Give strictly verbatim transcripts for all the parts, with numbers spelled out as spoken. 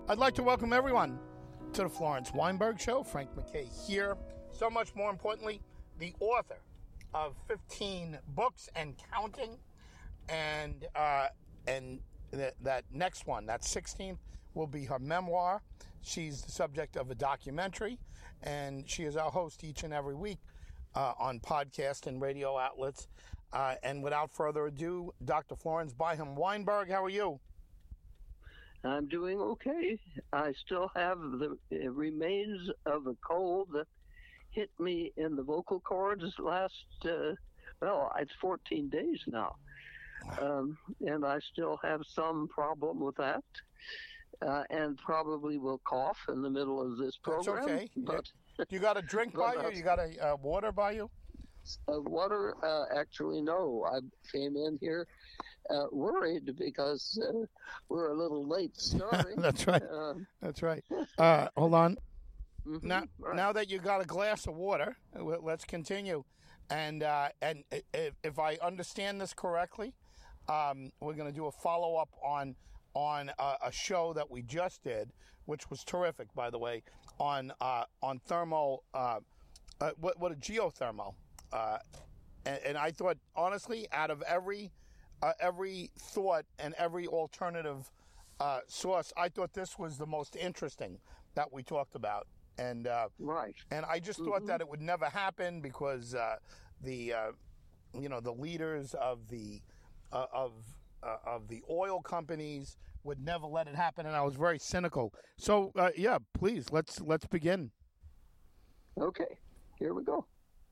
I'd like to welcome everyone to the Florence Weinberg Show. Frank MacKay here. So much more importantly, the author of fifteen books and counting. And uh, and th- that next one, that sixteenth, will be her memoir. She's the subject of a documentary, and she is our host each and every week uh, on podcast and radio outlets. Uh, and without further ado, Doctor Florence Byham Weinberg, how are you? I'm doing okay. I still have the uh, remains of a cold that hit me in the vocal cords last, uh, well, it's fourteen days now. Um, and I still have some problem with that, uh, and probably will cough in the middle of this program. That's okay. But, you got a drink by you? You got a uh, water by you? Uh, water, uh, actually, no. I came in here uh, worried because uh, we're a little late starting. That's right. Uh, That's right. Uh, hold on. mm-hmm, Now, right. now that you got a glass of water, let's continue. And uh, and if, if I understand this correctly, um, we're going to do a follow up on on a, a show that we just did, which was terrific, by the way, on uh, on thermal. Uh, uh, what what a geothermal. Uh, and, and I thought, honestly, out of every uh, every thought and every alternative uh, source, I thought this was the most interesting that we talked about. And uh, right. And I just mm-hmm. thought that it would never happen because uh, the uh, you know the leaders of the uh, of uh, of the oil companies would never let it happen, and I was very cynical. So uh, yeah, please let's let's begin. Okay, here we go.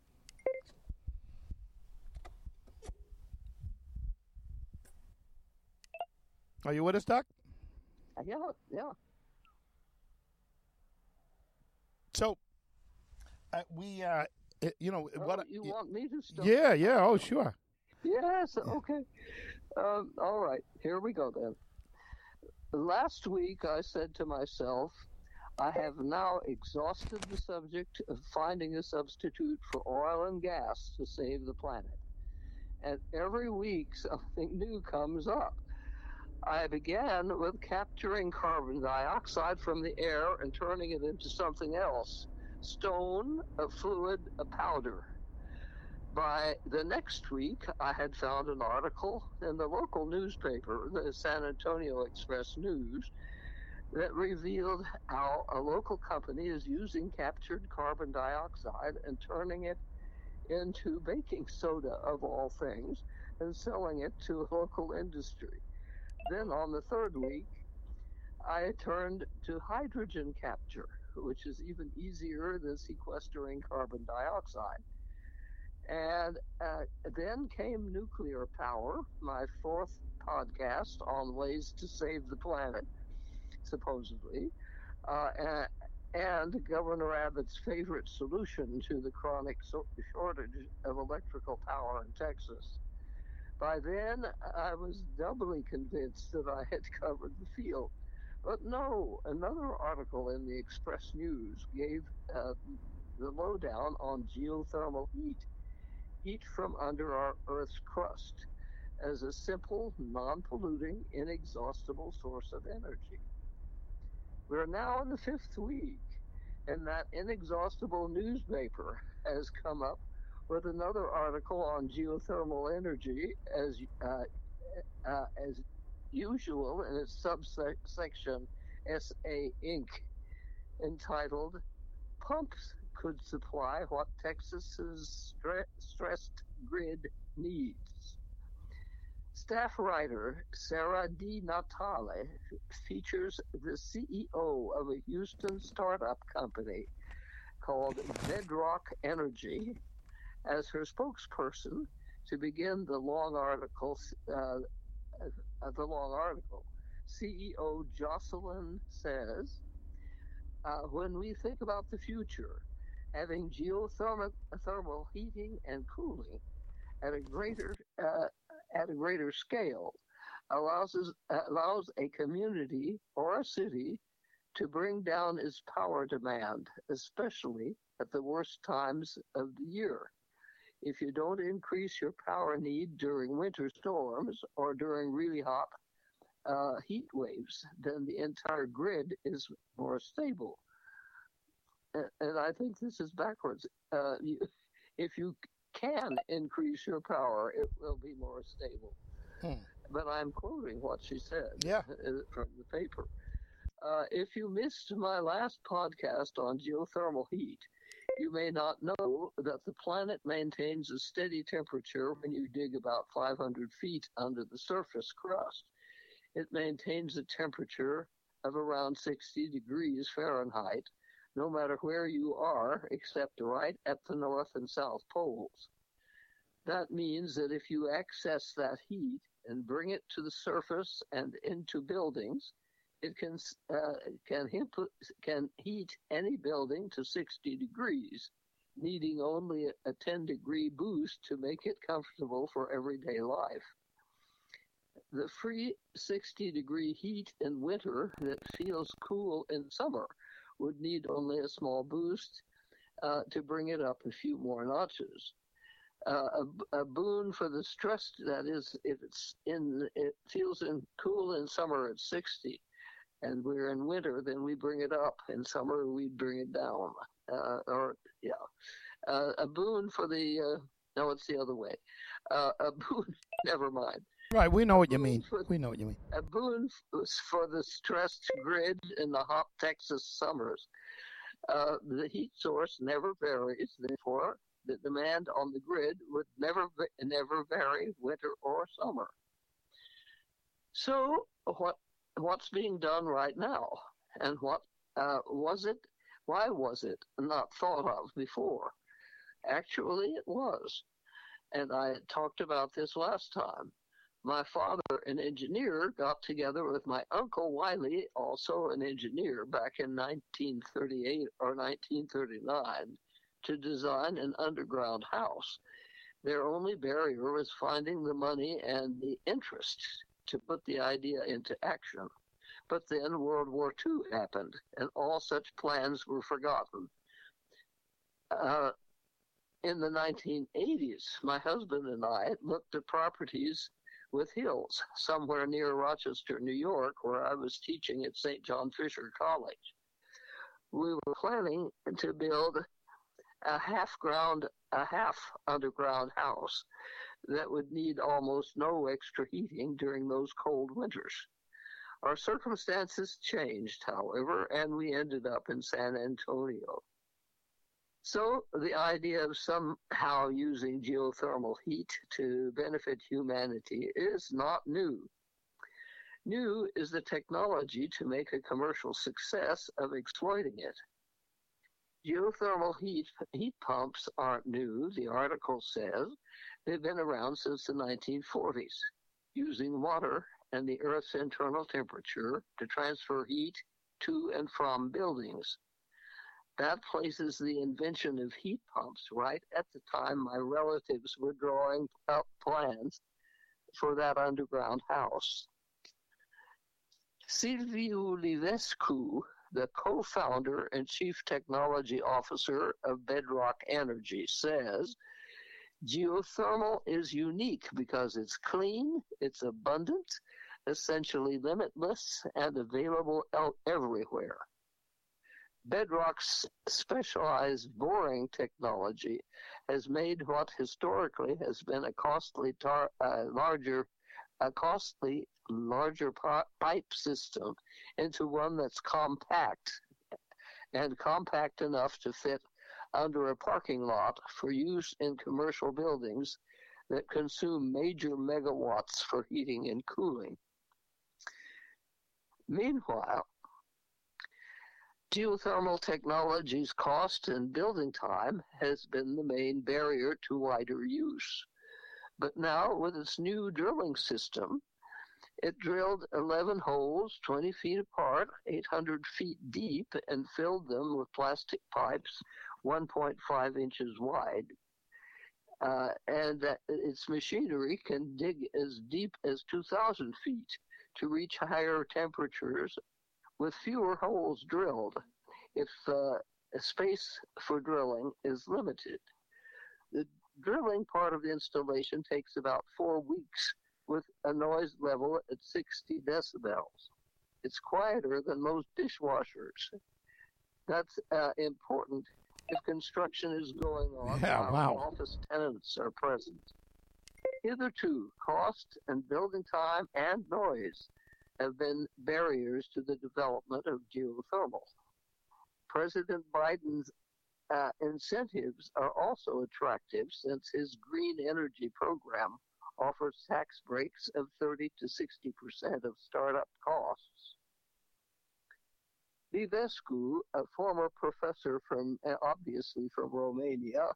Are you with us, Doc? Yeah, yeah. So, uh, we, uh, you know, oh, what you want me to start? Yeah, yeah. Oh, sure. Yes. Okay. Um, all right. Here we go then. Last week, I said to myself, I have now exhausted the subject of finding a substitute for oil and gas to save the planet. And every week, something new comes up. I began with capturing carbon dioxide from the air and turning it into something else, stone, a fluid, a powder. By the next week, I had found an article in the local newspaper, the San Antonio Express News, that revealed how a local company is using captured carbon dioxide and turning it into baking soda, of all things, and selling it to a local industry. Then on the third week, I turned to hydrogen capture, which is even easier than sequestering carbon dioxide. And uh, then came nuclear power, my fourth podcast on ways to save the planet, supposedly, uh, and, and Governor Abbott's favorite solution to the chronic so- shortage of electrical power in Texas. By then, I was doubly convinced that I had covered the field. But no, another article in the Express News gave uh, the lowdown on geothermal heat, heat from under our Earth's crust, as a simple, non-polluting, inexhaustible source of energy. We're now in the fifth week, and that inexhaustible newspaper has come up with another article on geothermal energy, as uh, uh, as usual in its subsection S A Inc, entitled "Pumps Could Supply What Texas's stre- Stressed Grid Needs." Staff writer Sarah Di Natale features the C E O of a Houston startup company called Bedrock Energy as her spokesperson to begin the long article. Uh, uh, the long article. C E O Jocelyn says, uh, when we think about the future, having geothermal thermal heating and cooling at a greater uh, at a greater scale allows us, uh, allows a community or a city to bring down its power demand, especially at the worst times of the year. If you don't increase your power need during winter storms or during really hot uh, heat waves, then the entire grid is more stable. And, and I think this is backwards. Uh, you, if you can increase your power, it will be more stable. Hmm. But I'm quoting what she said Yeah. from the paper. Uh, if you missed my last podcast on geothermal heat, you may not know that the planet maintains a steady temperature when you dig about five hundred feet under the surface crust. It maintains a temperature of around sixty degrees Fahrenheit, no matter where you are, except right at the North and South poles. That means that if you access that heat and bring it to the surface and into buildings, it can uh, can, can heat any building to sixty degrees, needing only a ten degree boost to make it comfortable for everyday life. The free sixty degree heat in winter that feels cool in summer would need only a small boost uh, to bring it up a few more notches. Uh, a, a boon for the stressed, that is, if it's in, it feels in cool in summer at sixty, and we're in winter, then we bring it up. In summer, we bring it down. Uh, or, yeah. Uh, a boon for the, uh, no, it's the other way. Uh, a boon, never mind. Right, we know A what you boon mean. for- We know what you mean. A boon for the stressed grid in the hot Texas summers. Uh, the heat source never varies, therefore, the demand on the grid would never never vary, winter or summer. So, what what's being done right now, and what uh, was it? Why was it not thought of before? Actually, it was, and I talked about this last time. My father, an engineer, got together with my uncle Wiley, also an engineer, back in nineteen thirty-eight or nineteen thirty-nine, to design an underground house. Their only barrier was finding the money and the interest to put the idea into action. But then World War Two happened, and all such plans were forgotten. Uh, in the nineteen eighties, my husband and I looked at properties with hills somewhere near Rochester, New York, where I was teaching at Saint John Fisher College. We were planning to build a half ground, a half underground house that would need almost no extra heating during those cold winters. Our circumstances changed, however, and we ended up in San Antonio. So the idea of somehow using geothermal heat to benefit humanity is not new. New is the technology to make a commercial success of exploiting it. Geothermal heat, heat pumps aren't new, the article says. They've been around since the nineteen forties, using water and the Earth's internal temperature to transfer heat to and from buildings. That places the invention of heat pumps right at the time my relatives were drawing up plans for that underground house. Silviu Livescu, the co-founder and chief technology officer of Bedrock Energy, says, geothermal is unique because it's clean, it's abundant, essentially limitless, and available everywhere. Bedrock's specialized boring technology has made what historically has been a costly, tar, uh, larger, a costly, larger pipe system into one that's compact and compact enough to fit under a parking lot for use in commercial buildings that consume major megawatts for heating and cooling. Meanwhile, geothermal technology's cost and building time has been the main barrier to wider use. But now, with its new drilling system, it drilled eleven holes, twenty feet apart, eight hundred feet deep, and filled them with plastic pipes one point five inches wide. Uh, and uh, its machinery can dig as deep as two thousand feet to reach higher temperatures with fewer holes drilled if uh, space for drilling is limited. The drilling part of the installation takes about four weeks with a noise level at sixty decibels. It's quieter than most dishwashers. That's uh, important if construction is going on Yeah, while wow. office tenants are present. Hitherto, cost and building time and noise have been barriers to the development of geothermal. President Biden's uh, incentives are also attractive since his green energy program offers tax breaks of thirty to sixty percent of startup costs. Vivescu, a former professor from, uh, obviously from Romania,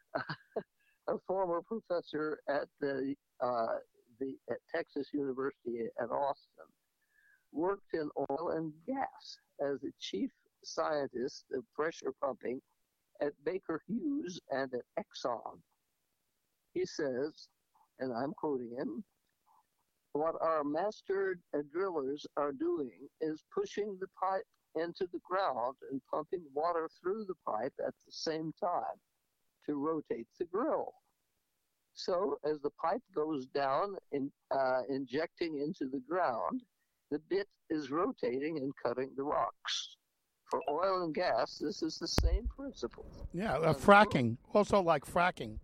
a former professor at the, uh, the at Texas University at Austin, worked in oil and gas as a chief scientist of pressure pumping at Baker Hughes and at Exxon. He says, and I'm quoting him, what our master drillers are doing is pushing the pipe into the ground and pumping water through the pipe at the same time to rotate the drill. So as the pipe goes down, in, uh, injecting into the ground, the bit is rotating and cutting the rocks. For oil and gas, this is the same principle. Yeah, uh, fracking. Also like fracking.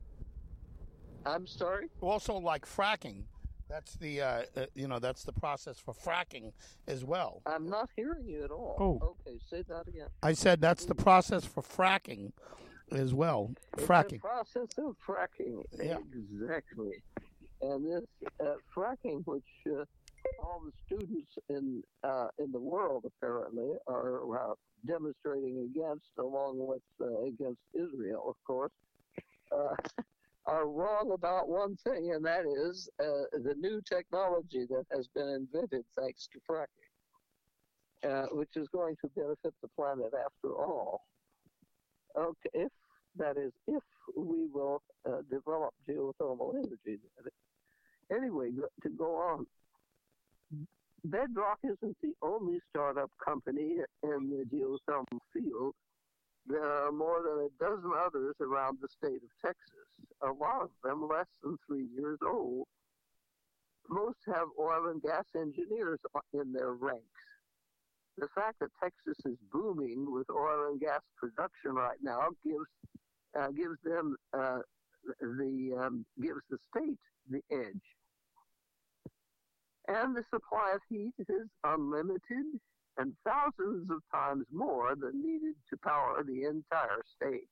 I'm sorry? Also like fracking. That's the uh, uh, you know that's the process for fracking as well. I'm not hearing you at all. Oh. Okay, say that again. I said that's the process for fracking as well. It's Fracking. the process of fracking. Yeah. Exactly. And this uh, fracking, which uh, all the students in uh, in the world apparently are uh, demonstrating against, along with uh, against Israel, of course, uh, are wrong about one thing, and that is uh, the new technology that has been invented thanks to fracking, uh, which is going to benefit the planet after all. Okay, if that is, if we will uh, develop geothermal energy. Anyway, to go on, Bedrock isn't the only startup company in the geothermal field. There are more than a dozen others around the state of Texas, a lot of them less than three years old. Most have oil and gas engineers in their ranks. The fact that Texas is booming with oil and gas production right now gives uh, gives them uh, the um, gives the state the edge. And the supply of heat is unlimited and thousands of times more than needed to power the entire state.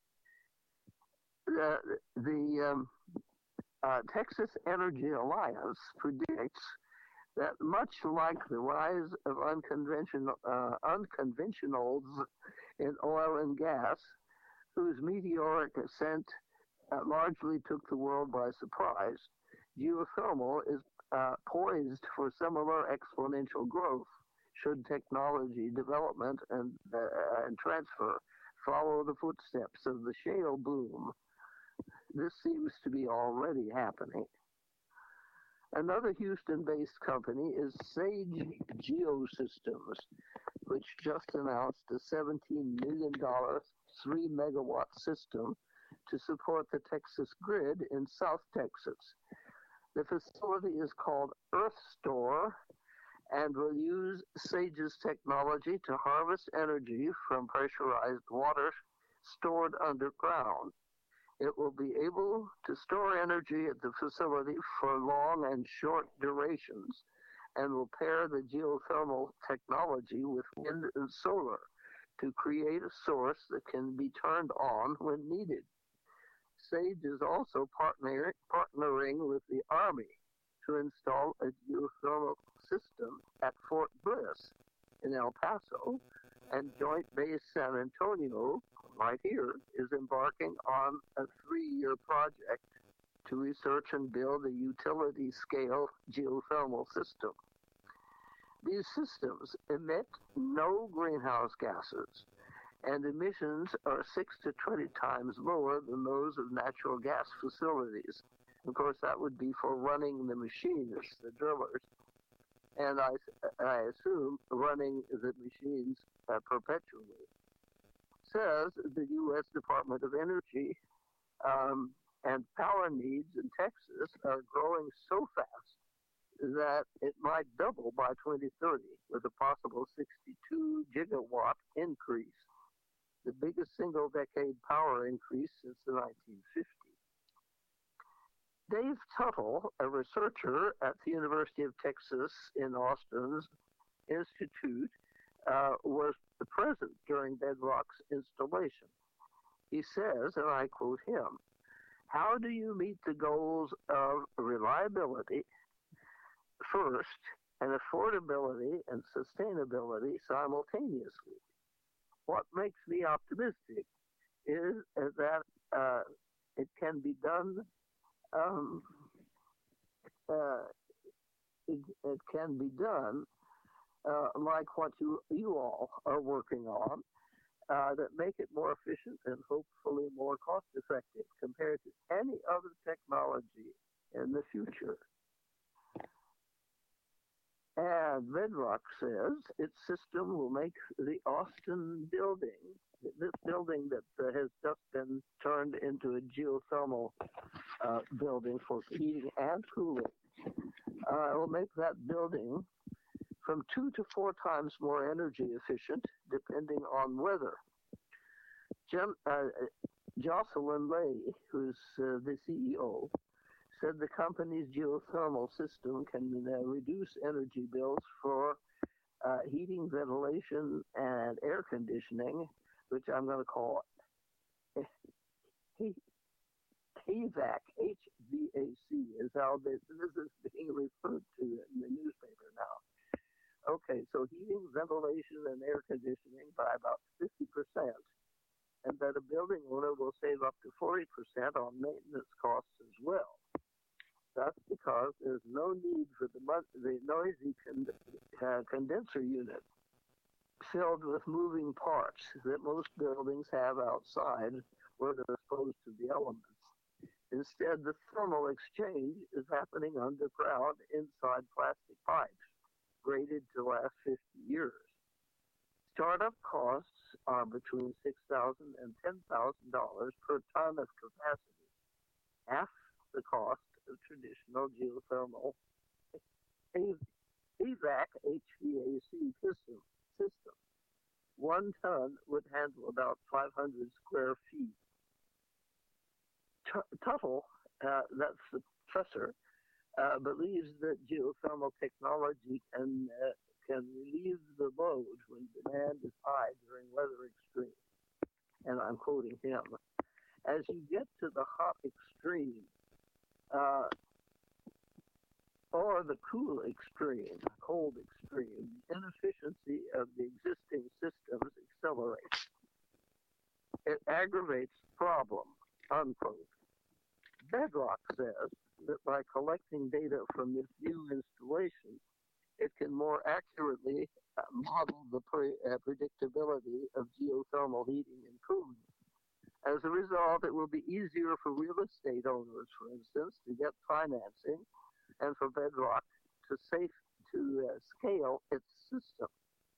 The, the um, uh, Texas Energy Alliance predicts that much like the rise of unconventional uh, unconventionals in oil and gas, whose meteoric ascent uh, largely took the world by surprise, geothermal is uh, poised for similar exponential growth should technology development and, uh, and transfer follow the footsteps of the shale boom. This seems to be already happening. Another Houston-based company is Sage Geosystems, which just announced a seventeen million dollars three megawatt system to support the Texas grid in South Texas. The facility is called EarthStore and will use Sage's technology to harvest energy from pressurized water stored underground. It will be able to store energy at the facility for long and short durations and will pair the geothermal technology with wind and solar to create a source that can be turned on when needed. Sage is also partner, partnering with the Army to install a geothermal system at Fort Bliss in El Paso, and Joint Base San Antonio, right here, is embarking on a three-year project to research and build a utility-scale geothermal system. These systems emit no greenhouse gases, and emissions are six to twenty times lower than those of natural gas facilities. Of course, that would be for running the machines, the drillers, and I, I assume running the machines uh, perpetually. Says the U S Department of Energy, um, and power needs in Texas are growing so fast that it might double by twenty thirty with a possible sixty-two gigawatt increase, the biggest single decade power increase since the nineteen fifties. Dave Tuttle, a researcher at the University of Texas in Austin's Institute, uh, was present during Bedrock's installation. He says, and I quote him, "How do you meet the goals of reliability first and affordability and sustainability simultaneously? What makes me optimistic is that uh, it can be done um, uh, it, it can be done uh, like what you, you all are working on, uh, that make it more efficient and hopefully more cost effective compared to any other technology in the future." And Bedrock says its system will make the Austin building, this building that uh, has just been turned into a geothermal uh, building for heating and cooling, uh, will make that building from two to four times more energy efficient, depending on weather. Jim, uh, Jocelyn Lay, who's uh, the C E O, said the company's geothermal system can uh, reduce energy bills for uh, heating, ventilation, and air conditioning, which I'm going to call H V A C, H V A C is how this, this is being referred to in the newspaper now. Okay, so heating, ventilation, and air conditioning by about fifty percent, and that a building owner will save up to forty percent on maintenance costs as well. That's because there's no need for the, the noisy con, uh, condenser unit filled with moving parts that most buildings have outside where they're exposed to the elements. Instead, the thermal exchange is happening underground inside plastic pipes, graded to last fifty years. Startup costs are between six thousand dollars and ten thousand dollars per ton of capacity, half the cost of traditional geothermal H V A C, H V A C system. system. One ton would handle about five hundred square feet. Tuttle, uh, that's the professor, uh, believes that geothermal technology can uh, can relieve the load when demand is high during weather extremes. And I'm quoting him. As you get to the hot extreme, uh, or the cool extreme, cold extreme, inefficiency of the existing systems accelerates. It aggravates the problem, unquote. Bedrock says that by collecting data from this new installation, it can more accurately uh, model the pre- uh, predictability of geothermal heating and cooling. As a result, it will be easier for real estate owners, for instance, to get financing and for Bedrock to, safe, to uh, scale its system.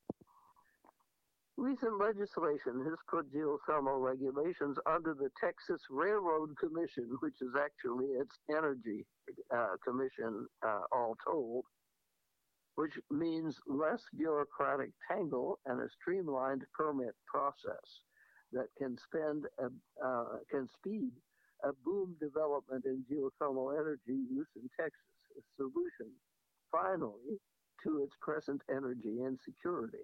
Recent legislation has put geothermal regulations under the Texas Railroad Commission, which is actually its energy uh, commission, uh, all told, which means less bureaucratic tangle and a streamlined permit process that can spend a, uh, can speed a boom development in geothermal energy use in Texas, a solution, finally, to its present energy insecurity.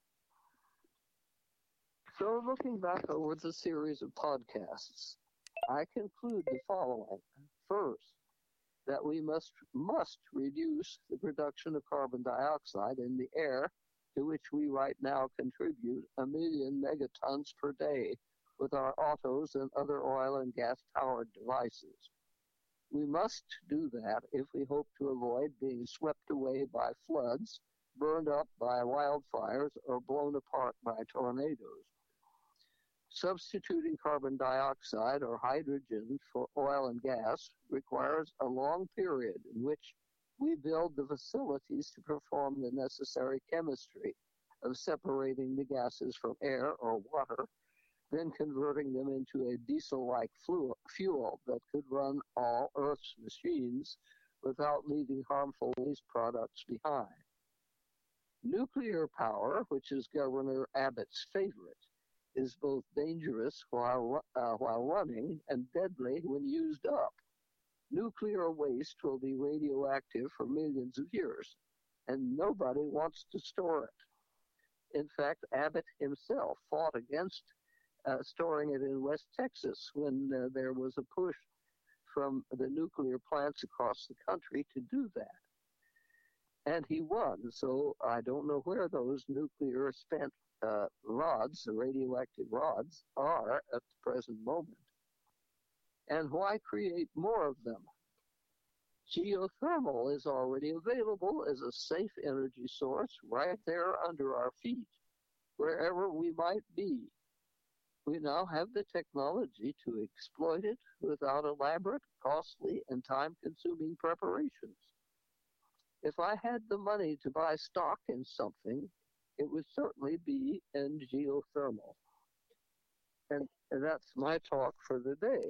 So, looking back over the series of podcasts, I conclude the following. First, that we must must reduce the production of carbon dioxide in the air, to which we right now contribute a million megatons per day with our autos and other oil and gas-powered devices. We must do that if we hope to avoid being swept away by floods, burned up by wildfires, or blown apart by tornadoes. Substituting carbon dioxide or hydrogen for oil and gas requires a long period in which we build the facilities to perform the necessary chemistry of separating the gases from air or water, then converting them into a diesel-like fuel that could run all Earth's machines without leaving harmful waste products behind. Nuclear power, which is Governor Abbott's favorite, is both dangerous while, uh, while running and deadly when used up. Nuclear waste will be radioactive for millions of years, and nobody wants to store it. In fact, Abbott himself fought against uh, storing it in West Texas when uh, there was a push from the nuclear plants across the country to do that. And he won, so I don't know where those nuclear spent uh, rods, the radioactive rods, are at the present moment. And why create more of them? Geothermal is already available as a safe energy source right there under our feet, wherever we might be. We now have the technology to exploit it without elaborate, costly, and time-consuming preparations. If I had the money to buy stock in something, it would certainly be in geothermal. And that's my talk for the day.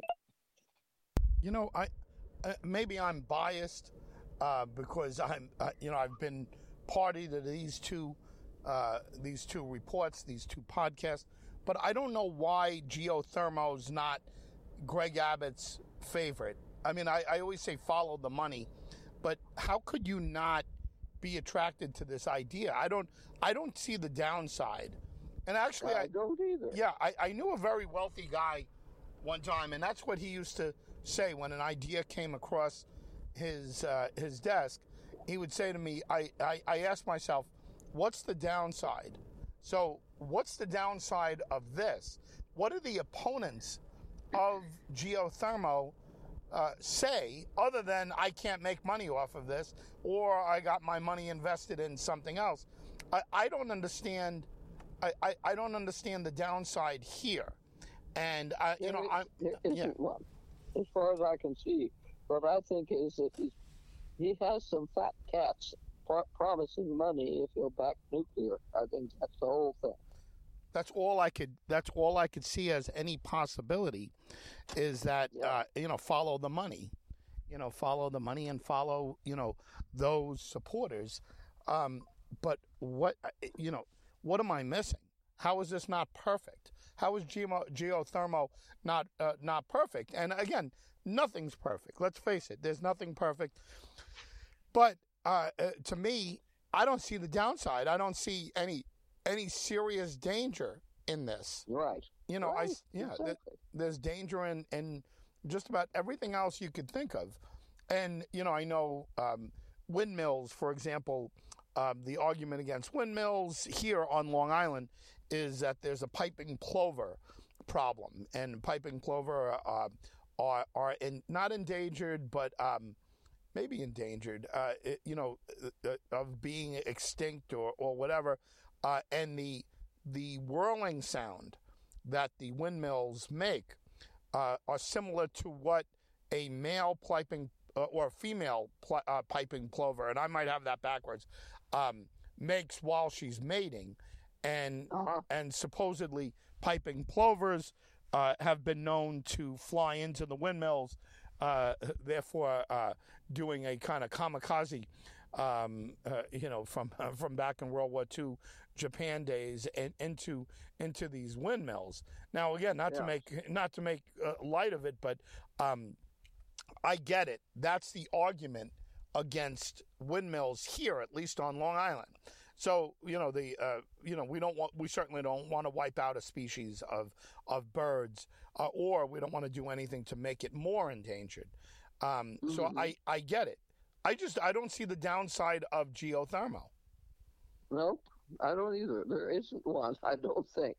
You know, I uh, maybe I'm biased uh, because I'm, uh, you know, I've been party to these two, uh, these two reports, these two podcasts, but I don't know why geothermal's not Greg Abbott's favorite. I mean, I, I always say follow the money, but how could you not be attracted to this idea? I don't, I don't see the downside. And actually, I, I don't either. Yeah, I, I knew a very wealthy guy one time, and that's what he used to say when an idea came across his uh, his desk. He would say to me, I, I, I asked myself, what's the downside? So what's the downside of this? What are the opponents of geothermal uh, say, other than I can't make money off of this, or I got my money invested in something else? I, I don't understand. I, I, I don't understand the downside here. And, I, you there know, is, I'm... there isn't yeah. one, as far as I can see. What I think is that he's, he has some fat cats pro- promising money if he'll back nuclear. I think that's the whole thing. That's all I could. That's all I could see as any possibility, is that Yeah. uh, you know, follow the money, you know, follow the money and follow, you know, those supporters. Um, but what, you know, what am I missing? How is this not perfect? How is geo- geothermal not uh, not perfect? And again, nothing's perfect. Let's face it. There's nothing perfect. But uh, uh, to me, I don't see the downside. I don't see any any serious danger in this. Right. You know, right. I yeah. Exactly. Th- there's danger in in just about everything else you could think of, and you know, I know um, windmills, for example. Um, the argument against windmills here on Long Island is that there's a piping plover problem, and piping plover uh, are are in, not endangered, but um, maybe endangered, uh, it, you know, uh, of being extinct or, or whatever. Uh, and the the whirling sound that the windmills make uh, are similar to what a male piping uh, or female pl- uh, piping plover, and I might have that backwards, um, makes while she's mating. And Uh-huh. and supposedly piping plovers uh, have been known to fly into the windmills, uh, therefore uh, doing a kind of kamikaze, um, uh, you know, from uh, from back in World War Two Japan days, and into into these windmills. Now, again, not Yeah. to make not to make uh, light of it, but um, I get it. That's the argument against windmills here, at least on Long Island. So, you know, the uh, you know we don't want we certainly don't want to wipe out a species of of birds, uh, or we don't want to do anything to make it more endangered. Um, Mm-hmm. So I, I get it. I just I don't see the downside of geothermal. Nope, I don't either. There isn't one, I don't think.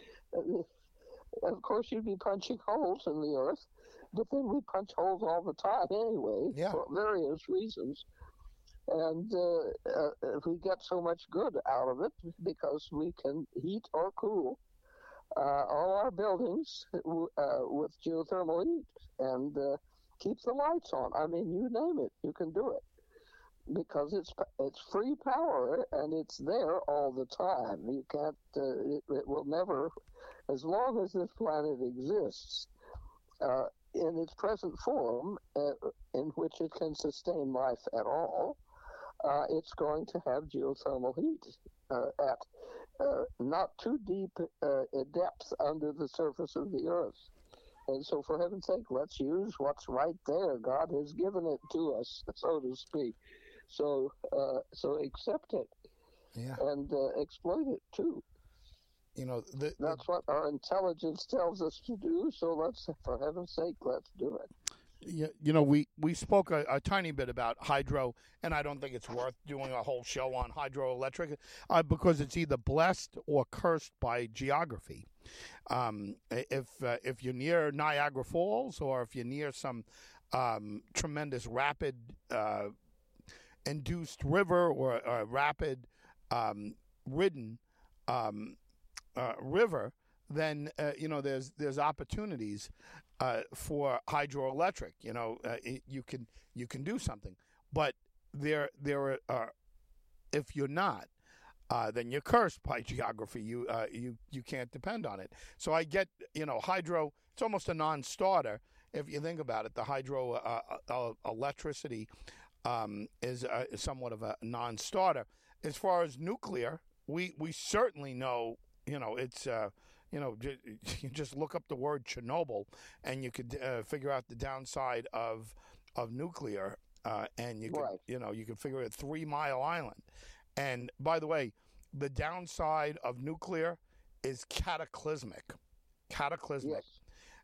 Of course, you'd be punching holes in the earth, but then we punch holes all the time anyway, Yeah. for various reasons. And uh, uh, if we get so much good out of it, because we can heat or cool uh, all our buildings uh, with geothermal heat and uh, keep the lights on. I mean, you name it, you can do it. Because it's it's free power and it's there all the time. You can't. Uh, it, it will never, as long as this planet exists, uh, in its present form, uh, in which it can sustain life at all, uh, it's going to have geothermal heat uh, at uh, not too deep uh, depth under the surface of the earth. And so, for heaven's sake, let's use what's right there. God has given it to us, so to speak. So, uh, so accept it, Yeah. and uh, exploit it too. You know, the, That's the, what our intelligence tells us to do. So let's, for heaven's sake, let's do it. you, you know, we, we spoke a, a tiny bit about hydro, and I don't think it's worth doing a whole show on hydroelectric uh, because it's either blessed or cursed by geography. Um, if uh, if you're near Niagara Falls or if you're near some um, tremendous rapid uh, induced river or a rapid um, ridden um, uh, river, then uh, you know there's there's opportunities uh, for hydroelectric. You know, uh, it, you can you can do something, but there there are if you're not. Uh, then you're cursed by geography. You uh, you you can't depend on it. So I get, you know, hydro. It's almost a non-starter if you think about it. The hydro uh, uh, electricity um, is, uh, is somewhat of a non-starter. As far as nuclear, we we certainly know. You know, it's uh, you know j- you just look up the word Chernobyl and you could uh, figure out the downside of of nuclear, uh, and you could Right. you know you could figure out Three Mile Island. And by the way, the downside of nuclear is cataclysmic, cataclysmic, Yes.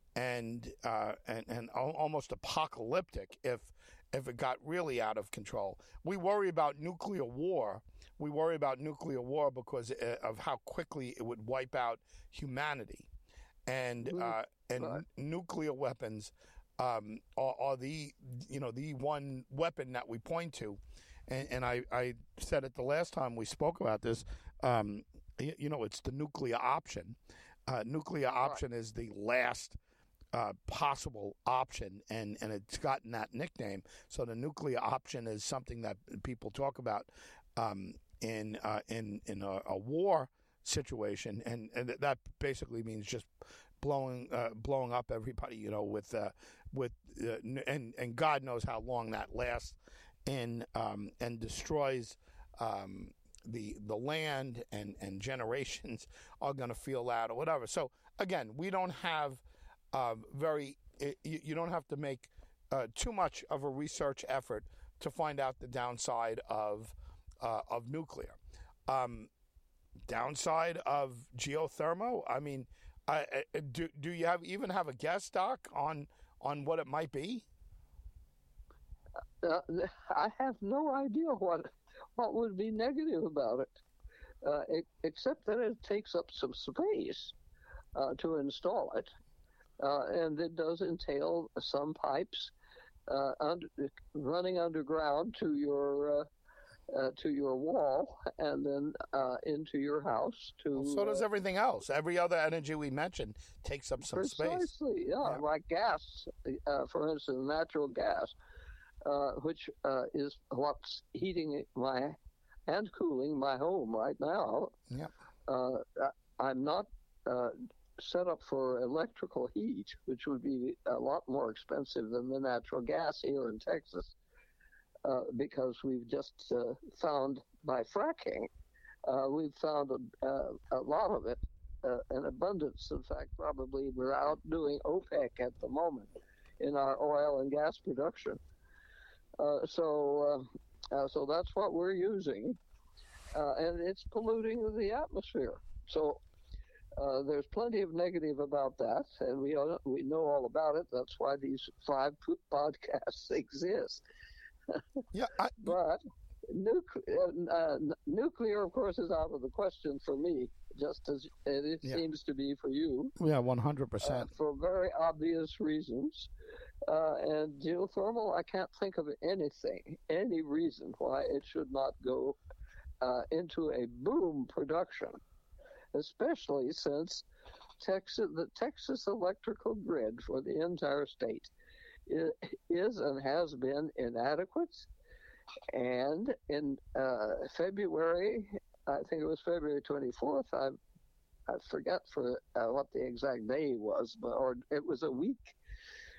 and uh, and and al- almost apocalyptic if if it got really out of control. We worry about nuclear war. We worry about nuclear war because uh, of how quickly it would wipe out humanity, and Mhm. uh, and Right. n- nuclear weapons um, are, are the you know the one weapon that we point to. And, and I, I said it the last time we spoke about this. Um, you, you know, it's the nuclear option. Uh, nuclear option is the last uh, possible option, and, and it's gotten that nickname. So the nuclear option is something that people talk about um, in uh, in in a, a war situation, and, and that basically means just blowing uh, blowing up everybody. You know, with uh, with uh, and and God knows how long that lasts. In um, and destroys um, the the land, and, and generations are going to feel that or whatever. So again, we don't have uh, very you, you don't have to make uh, too much of a research effort to find out the downside of uh, of nuclear. Um, downside of geothermal. I mean, I, I, do do you have even have a guess, Doc, on on what it might be? Uh, I have no idea what what would be negative about it, uh, e- except that it takes up some space uh, to install it, uh, and it does entail some pipes uh, under, running underground to your uh, uh, to your wall and then uh, into your house. To Well, so does uh, everything else. Every other energy we mentioned takes up some space. precisely, yeah, Yeah. like gas, uh, for instance, natural gas. Uh, which uh, is what's heating my and cooling my home right now. Yep. Uh, I'm not uh, set up for electrical heat, which would be a lot more expensive than the natural gas here in Texas, uh, because we've just uh, found by fracking, uh, we've found a, a, a lot of it, uh, an abundance. In fact, probably we're outdoing OPEC at the moment in our oil and gas production. Uh, so, uh, uh, so that's what we're using, uh, and it's polluting the atmosphere. So, uh, there's plenty of negative about that, and we all, we know all about it. That's why these five podcasts exist. Yeah. I, But nuc- uh, nuclear, of course, is out of the question for me, just as it Yeah. seems to be for you. yeah. One hundred Uh, percent. for very obvious reasons. Uh, and geothermal, I can't think of anything, any reason why it should not go uh, into a boom production, especially since Texas, the Texas electrical grid for the entire state is and has been inadequate. And in uh, February, I think it was February twenty-fourth, I, I forget for uh, what the exact day was, but or it was a week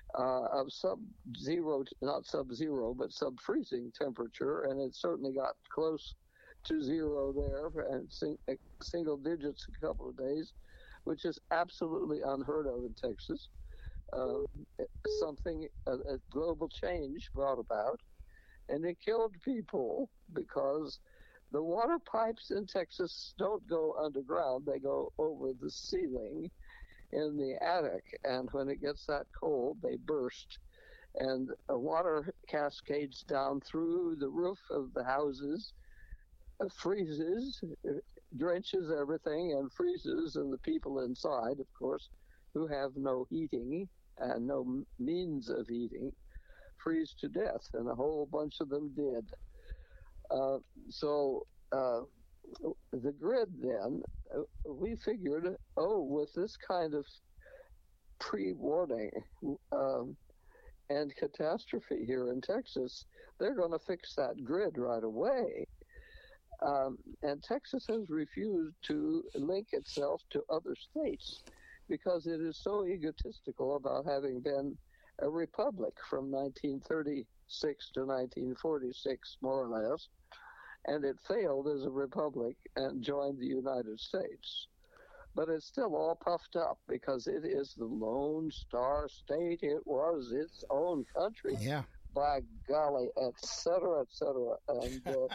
uh, of sub-zero, not sub-zero, but sub-freezing temperature, and it certainly got close to zero there, and sing, single digits a couple of days, which is absolutely unheard of in Texas. Uh, something, a, a global change brought about, and it killed people because the water pipes in Texas don't go underground, they go over the ceiling in the attic, and when it gets that cold, they burst, and the water cascades down through the roof of the houses, uh, freezes, uh, drenches everything, and freezes, and the people inside, of course, who have no heating and no m- means of heating, freeze to death, and a whole bunch of them did. Uh, so uh, the grid then, uh, we figured, oh, with this kind of pre-warning um, and catastrophe here in Texas, they're going to fix that grid right away. Um, and Texas has refused to link itself to other states because it is so egotistical about having been a republic from nineteen thirty-six to nineteen forty-six, more or less, and it failed as a republic and joined the United States. But it's still all puffed up because it is the Lone Star State. It was its own country. Yeah. By golly, et cetera, et cetera. And, uh,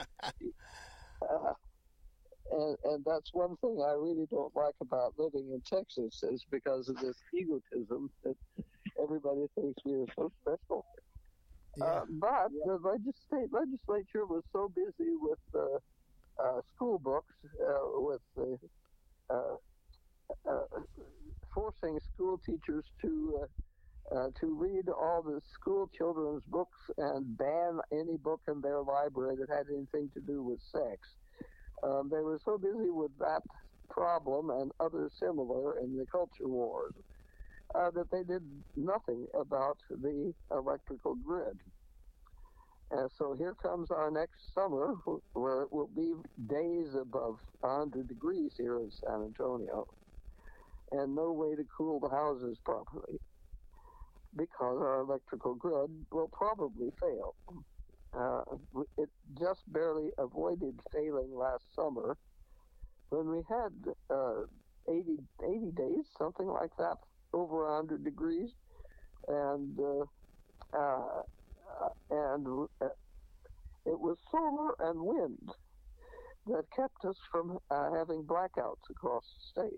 uh, and, and that's one thing I really don't like about living in Texas is because of this egotism that everybody thinks we are so special. Yeah. Uh, but the legisl- legislature was so busy with uh, uh, school books, uh, with the uh, uh, forcing school teachers to uh, uh, to read all the school children's books and ban any book in their library that had anything to do with sex. Um, they were so busy with that problem and others similar in the culture wars uh, that they did nothing about the electrical grid. And so here comes our next summer, where it will be days above one hundred degrees here in San Antonio, and no way to cool the houses properly, because our electrical grid will probably fail. Uh, it just barely avoided failing last summer when we had uh, eighty, eighty days, something like that, over one hundred degrees, and uh, uh, and uh, it was solar and wind that kept us from uh, having blackouts across the state.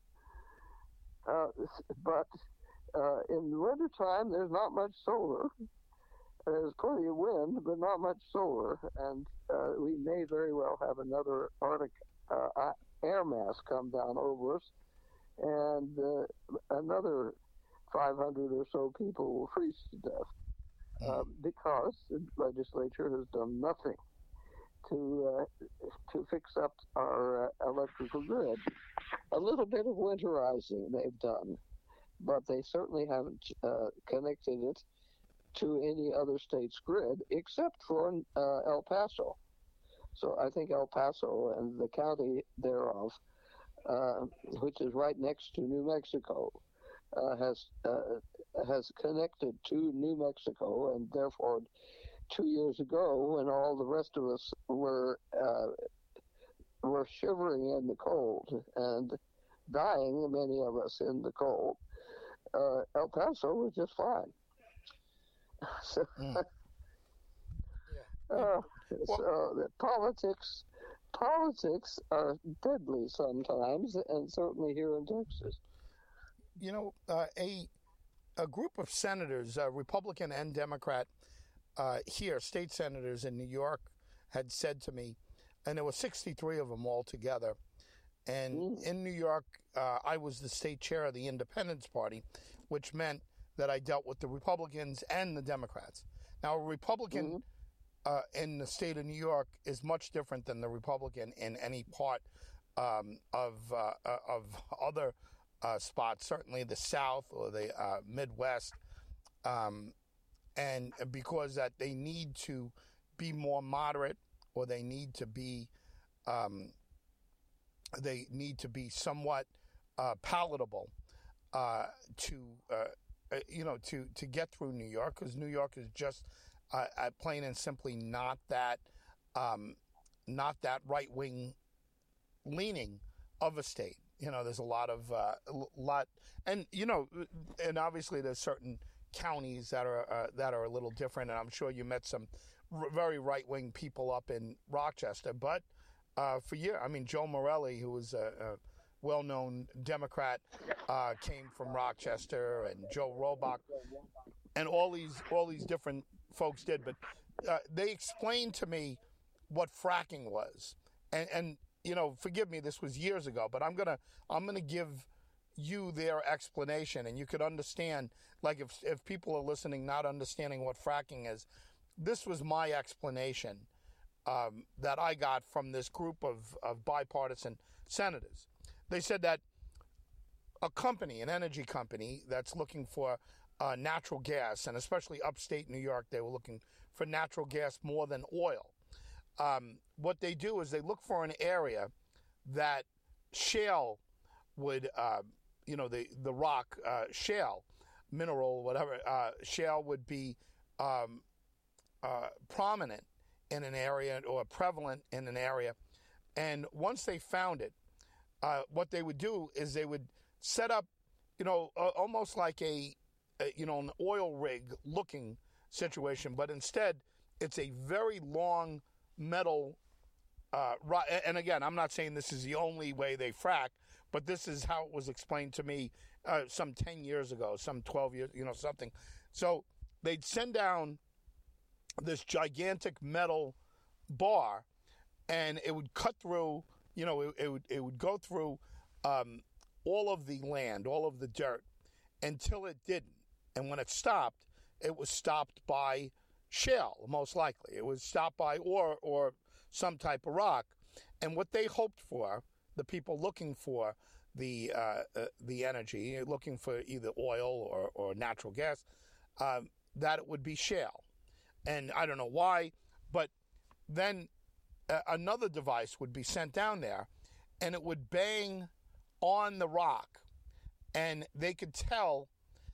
Uh, but uh, in the wintertime, there's not much solar. There's plenty of wind, but not much solar, and uh, we may very well have another Arctic uh, air mass come down over us, and uh, another five hundred or so people will freeze to death uh, because the legislature has done nothing to uh, to fix up our uh, electrical grid. A little bit of winterizing they've done, but they certainly haven't uh, connected it to any other state's grid except for uh, El Paso. So I think El Paso and the county thereof, uh, which is right next to New Mexico, uh, has uh, has connected to New Mexico, and therefore, two years ago, when all the rest of us were uh, were shivering in the cold and dying, many of us in the cold, uh, El Paso was just fine. So, Mm. yeah. uh, well, so the politics, politics are deadly sometimes, and certainly here in Texas. You know, uh, a a group of senators, uh, Republican and Democrat, uh, here, state senators in New York, had said to me, and there were sixty-three of them altogether. And mm. in New York, uh, I was the state chair of the Independence Party, which meant that I dealt with the Republicans and the Democrats. Now, a Republican mm-hmm. uh, in the state of New York is much different than the Republican in any part um, of uh, uh, of other uh, spots, certainly the South or the uh, Midwest, um, and because that they need to be more moderate, or they need to be um, they need to be somewhat uh, palatable uh, to. Uh, uh, you know, to to get through New York, because New York is just uh, uh, plain and simply not that um, not that right wing leaning of a state. You know, there's a lot of uh, lot, and you know, and obviously there's certain counties that are uh, that are a little different. And I'm sure you met some r- very right wing people up in Rochester, but uh, for years, I mean, Joe Morelli, who was a, a well-known Democrat, uh, came from Rochester, and Joe Robach, and all these all these different folks did. But uh, they explained to me what fracking was, and and you know, forgive me, this was years ago, but I'm gonna I'm gonna give you their explanation, and you could understand. Like if if people are listening, not understanding what fracking is, this was my explanation um, that I got from this group of of bipartisan senators. They said that a company, an energy company that's looking for uh, natural gas, and especially upstate New York, they were looking for natural gas more than oil. Um, what they do is they look for an area that shale would, uh, you know, the, the rock, uh, shale, mineral, whatever, uh, shale would be um, uh, prominent in an area or prevalent in an area. And once they found it, uh, what they would do is they would set up, you know, uh, almost like a, a, you know, an oil rig looking situation, but instead it's a very long metal uh, ro- and again, I'm not saying this is the only way they frack, but this is how it was explained to me uh, some ten years ago, some twelve years, you know, something. So they'd send down this gigantic metal bar, and it would cut through, you know, it, it would it would go through um, all of the land, all of the dirt, until it didn't. And when it stopped, it was stopped by shale, most likely. It was stopped by or or some type of rock. And what they hoped for, the people looking for the uh, uh, the energy, looking for either oil or, or natural gas, um, that it would be shale. And I don't know why, but then uh, another device would be sent down there, and it would bang on the rock, and they could tell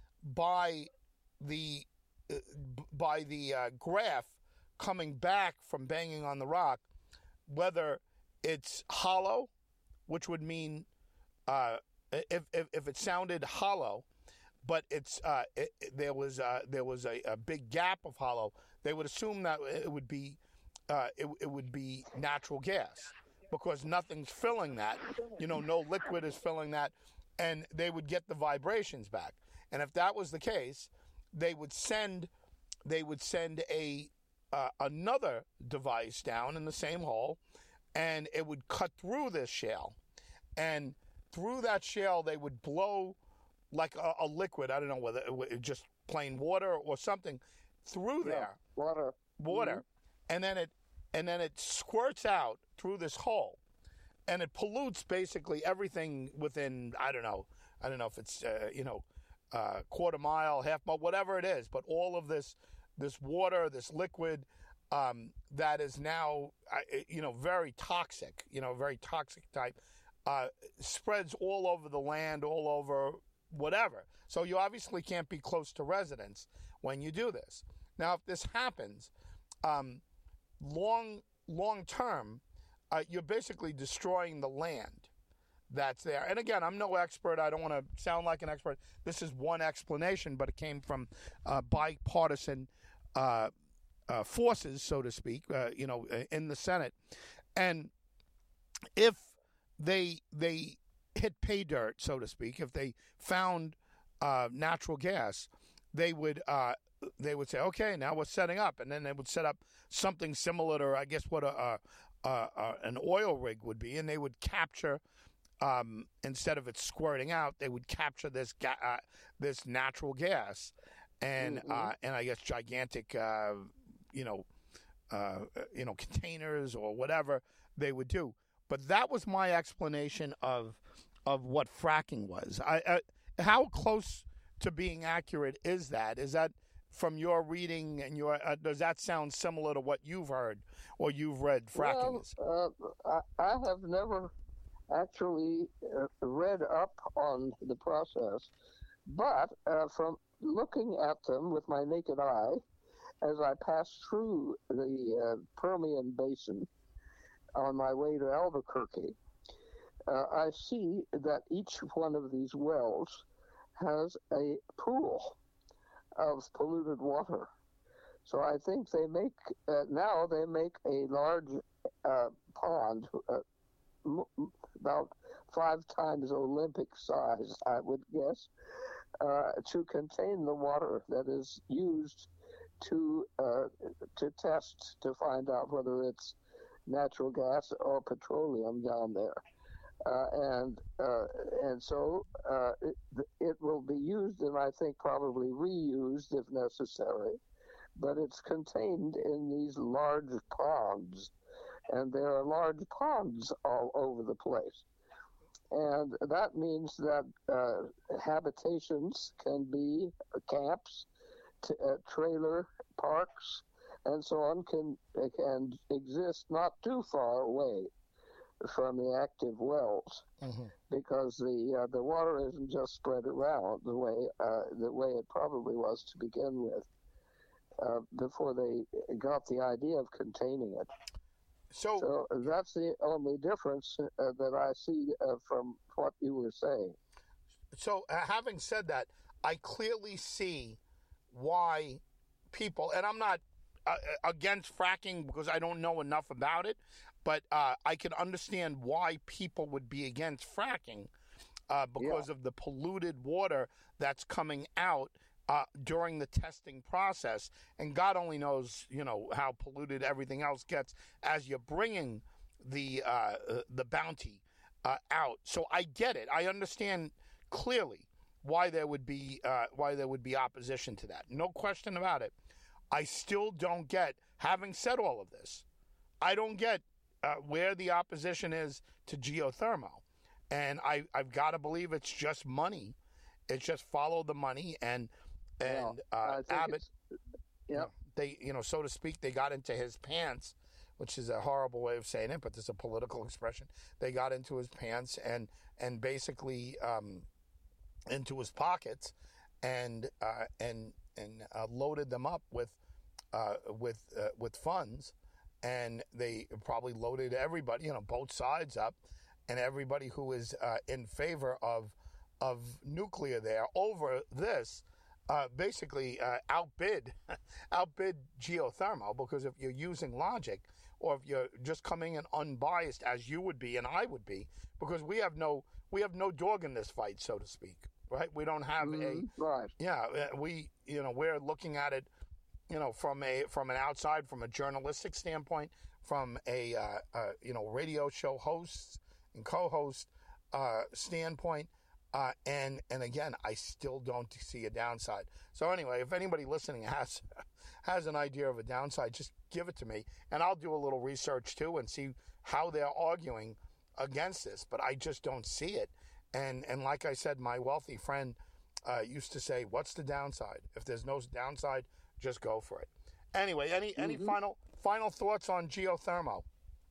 by the uh, by the uh, graph coming back from banging on the rock whether it's hollow, which would mean uh, if, if if it sounded hollow, but it's uh, it, it, there was uh, there was a, a big gap of hollow, they would assume that it would be uh, it, it would be natural gas, because nothing's filling that, you know, no liquid is filling that, and they would get the vibrations back. And if that was the case, they would send they would send a uh, another device down in the same hole, and it would cut through this shale, and through that shale they would blow like a, a liquid. I don't know whether it was just plain water or something through Yeah, there, water. water, and then it and then it squirts out through this hole, and it pollutes basically everything within, I don't know, I don't know if it's uh, you know, uh, quarter mile, half mile, whatever it is, but all of this this water, this liquid um, that is now uh, you know, very toxic, you know, very toxic type, uh, spreads all over the land, all over whatever. So you obviously can't be close to residents when you do this. Now, if this happens, um, long long term, uh, you're basically destroying the land that's there. And again, I'm no expert. I don't want to sound like an expert. This is one explanation, but it came from uh, bipartisan uh, uh, forces, so to speak, uh, you know, in the Senate. And if they they hit pay dirt, so to speak, if they found uh, natural gas, they would uh, they would say, okay, now we're setting up, and then they would set up something similar to, I guess, what a, a, a, a an oil rig would be, and they would capture. Um, instead of it squirting out, they would capture this ga- uh, this natural gas, and Mm-hmm. uh, and I guess gigantic, uh, you know, uh, you know, containers or whatever they would do. But that was my explanation of of what fracking was. I, I how close to being accurate is that? Is that from your reading and your? Uh, does that sound similar to what you've heard or you've read fracking Well, is? uh, I, I have never actually uh, read up on the process, but uh, from looking at them with my naked eye as I passed through the uh, Permian Basin on my way to Albuquerque. Uh, I see that each one of these wells has a pool of polluted water. So I think they make, uh, now they make a large uh, pond, uh, m- about five times Olympic size, I would guess, uh, to contain the water that is used to uh, to test to find out whether it's natural gas or petroleum down there. Uh, and uh, and so uh, it, it will be used and I think probably reused if necessary, but it's contained in these large ponds, and there are large ponds all over the place. And that means that uh, habitations can be camps, t- uh, trailer parks, and so on can can exist not too far away from the active wells, mm-hmm. because the uh, the water isn't just spread around the way uh, the way it probably was to begin with, uh, before they got the idea of containing it. So, so that's the only difference uh, that I see uh, from what you were saying. So, uh, having said that, I clearly see why people, and I'm not uh, against fracking because I don't know enough about it, but uh, I can understand why people would be against fracking uh, because yeah. of the polluted water that's coming out uh, during the testing process. And God only knows, you know, how polluted everything else gets as you're bringing the uh, uh, the bounty uh, out. So I get it. I understand clearly why there would be uh, why there would be opposition to that. No question about it. I still don't get, having said all of this, I don't get uh, where the opposition is to geothermal. And I, I've got to believe it's just money. It's just follow the money. And and yeah, uh, Abbott, yeah, you know, they, you know, so to speak, they got into his pants, which is a horrible way of saying it, but this is a political expression. They got into his pants and and basically um, into his pockets, and uh, and and uh, loaded them up with uh, with uh, with funds, and they probably loaded everybody, you know, both sides up, and everybody who is uh, in favor of of nuclear there over this. Uh, basically uh, outbid outbid geothermal, because if you're using logic, or if you're just coming in unbiased as you would be and I would be, because we have no we have no dog in this fight, so to speak, right? We don't have mm, a right. yeah we you know we're looking at it, you know, from a from an outside, from a journalistic standpoint, from a uh, uh, you know radio show host and co-host uh, standpoint. Uh, and and again, I still don't see a downside. So anyway, if anybody listening has has an idea of a downside, just give it to me, and I'll do a little research too and see how they're arguing against this. But I just don't see it. And and like I said, my wealthy friend uh, used to say, "What's the downside? If there's no downside, just go for it." Anyway, any mm-hmm. any final final thoughts on geothermal?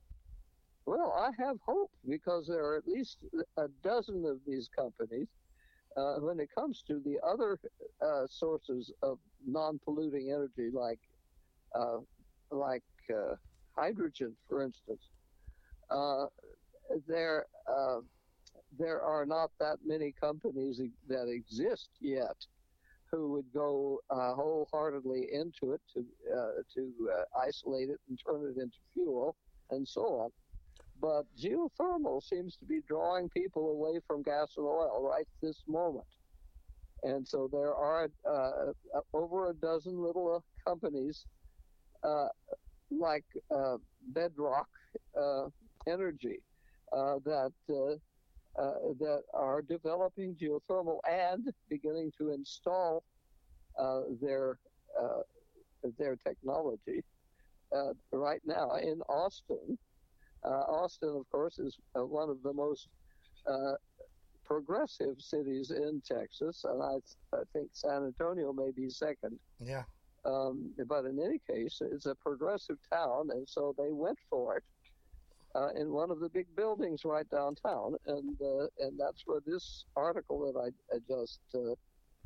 Well, I have hope, because there are at least a dozen of these companies. Uh, when it comes to the other uh, sources of non-polluting energy, like uh, like uh, hydrogen, for instance, uh, there uh, there are not that many companies that exist yet who would go uh, wholeheartedly into it to uh, to uh, isolate it and turn it into fuel and so on. But geothermal seems to be drawing people away from gas and oil right this moment. And so there are uh, over a dozen little uh, companies uh, like uh, Bedrock uh, Energy uh, that uh, uh, that are developing geothermal and beginning to install uh, their uh, their technology uh, right now in Austin. Uh, Austin, of course, is uh, one of the most uh, progressive cities in Texas, and I, I think San Antonio may be second. Yeah. Um, but in any case, it's a progressive town, and so they went for it uh, in one of the big buildings right downtown, and uh, and that's where this article that I, I just uh,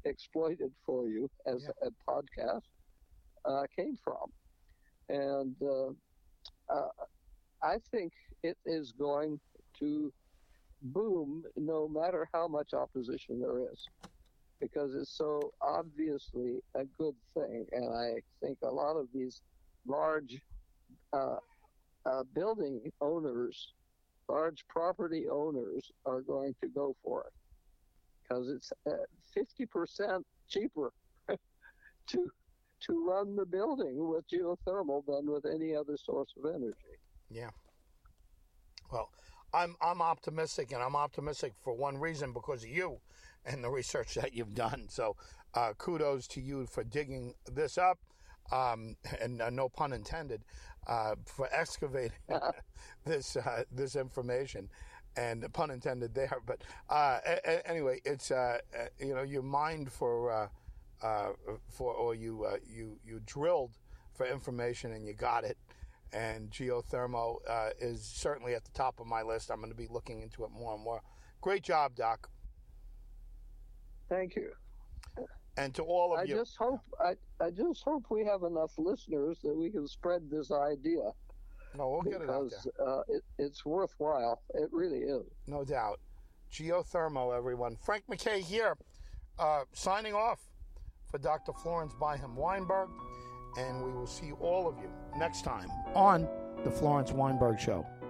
exploited for you as Yeah. a podcast uh, came from. And uh, uh, I think it is going to boom no matter how much opposition there is, because it's so obviously a good thing. And I think a lot of these large uh, uh, building owners, large property owners, are going to go for it because it's uh, fifty percent cheaper to to run the building with geothermal than with any other source of energy. Yeah. Well, I'm I'm optimistic, and I'm optimistic for one reason, because of you and the research that you've done. So, uh, kudos to you for digging this up, um, and uh, no pun intended, uh, for excavating this uh, this information, and pun intended there. But uh, a- a- anyway, it's uh, uh, you know, you mined for uh, uh, for or you uh, you you drilled for information, and you got it. And geothermal uh, is certainly at the top of my list. I'm going to be looking into it more and more. Great job, Doc. Thank you. And to all of I you. just hope I, I just hope we have enough listeners that we can spread this idea. No, we'll get it out because there. uh, it, it's worthwhile. It really is. No doubt. Geothermal, everyone. Frank MacKay here, uh, signing off for Doctor Florence Byham Weinberg. And we will see all of you next time on The Florence Weinberg Show.